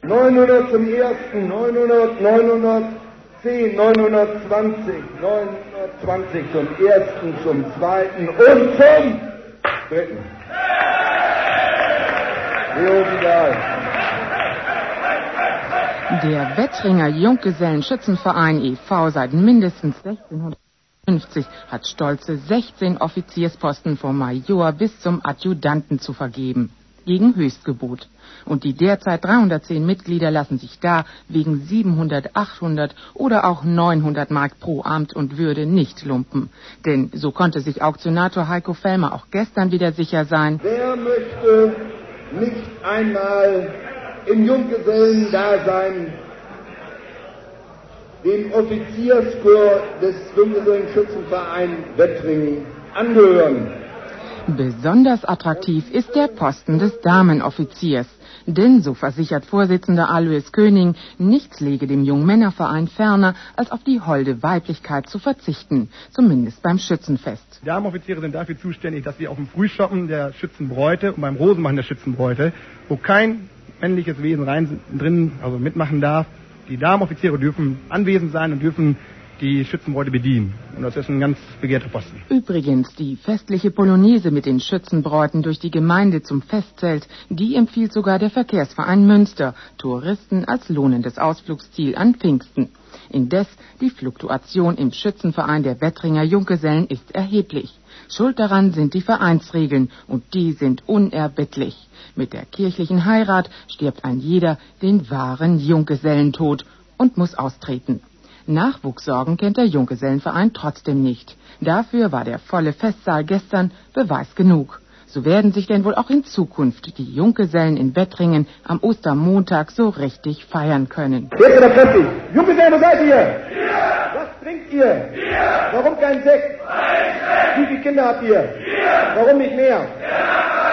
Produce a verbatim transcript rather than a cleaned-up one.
neunhundert zum ersten, neunhundert, neunhundertzehn, neunhundertzwanzig, neunhundertzwanzig zum ersten, zum zweiten und zum dritten. Der Wettringer Junggesellenschützenverein e V seit mindestens sechzehnhundertfünfzig hat stolze sechzehn Offiziersposten vom Major bis zum Adjutanten zu vergeben, gegen Höchstgebot. Und die derzeit dreihundertzehn Mitglieder lassen sich da wegen siebenhundert, achthundert oder auch neunhundert Mark pro Amt und Würde nicht lumpen. Denn so konnte sich Auktionator Heiko Fellmer auch gestern wieder sicher sein: Wer möchte nicht einmal im Junggesellendasein dem Offizierskorps des Junggesellenschützenvereins Wettringen angehören? Besonders attraktiv ist der Posten des Damenoffiziers. Denn, so versichert Vorsitzender Alois König, nichts lege dem Jungmännerverein ferner, als auf die holde Weiblichkeit zu verzichten, zumindest beim Schützenfest. Die Damenoffiziere sind dafür zuständig, dass wir auf dem Frühschoppen der Schützenbräute und beim Rosenmachen der Schützenbräute, wo kein männliches Wesen rein drin, also mitmachen darf, die Damenoffiziere dürfen anwesend sein und dürfen die Schützenbräute bedienen. Und das ist ein ganz begehrter Posten. Übrigens, die festliche Polonaise mit den Schützenbräuten durch die Gemeinde zum Festzelt, die empfiehlt sogar der Verkehrsverein Münster, Touristen als lohnendes Ausflugsziel an Pfingsten. Indes, die Fluktuation im Schützenverein der Wettringer Junggesellen ist erheblich. Schuld daran sind die Vereinsregeln, und die sind unerbittlich. Mit der kirchlichen Heirat stirbt ein jeder den wahren Junggesellentod und muss austreten. Nachwuchssorgen kennt der Junggesellenverein trotzdem nicht. Dafür war der volle Festsaal gestern Beweis genug. So werden sich denn wohl auch in Zukunft die Junggesellen in Wettringen am Ostermontag so richtig feiern können. Jetzt oder plötzlich. Junggesellen, wo seid ihr? Vier. Was trinkt ihr? Vier. Warum kein Sekt? Ein Sekt. Wie viele Kinder habt ihr? Vier. Warum nicht mehr? Ja.